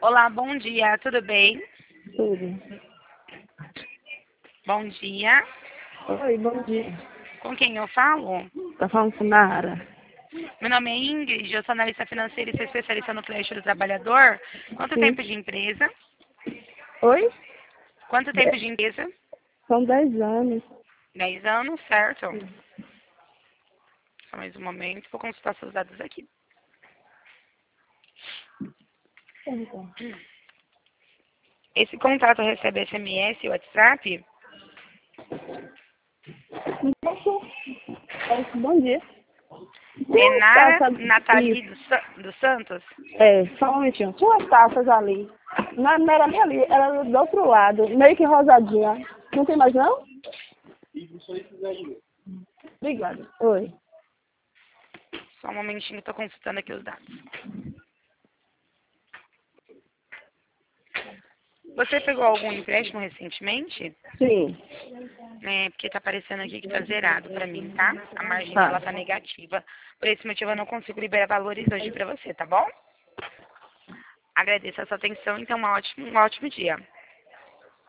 Olá, bom dia, tudo bem? Tudo. Bom dia. Oi, bom dia. Com quem eu falo? Tá falando com Nara? Meu nome é Ingrid, eu sou analista financeira e sou especialista no crédito do trabalhador. Quanto Sim. tempo de empresa? Oi? Quanto tempo de empresa? São 10 anos. 10 anos, certo? Só mais um momento, vou consultar seus dados aqui. Então. Esse contrato recebe SMS e WhatsApp? Bom dia. É Tinha umas Nara taças. Nathalie Isso. dos Santos? Só um momentinho. Tinha umas taças ali. Não era nem ali, era do outro lado, meio que rosadinha. Não tem mais não? Obrigada. Oi. Só um momentinho, estou consultando aqui os dados. Você pegou algum empréstimo recentemente? Sim. É, porque tá aparecendo aqui que tá zerado pra mim, tá? A margem Tá. dela tá negativa. Por esse motivo eu não consigo liberar valores hoje pra você, tá bom? Agradeço a sua atenção, então um ótimo dia.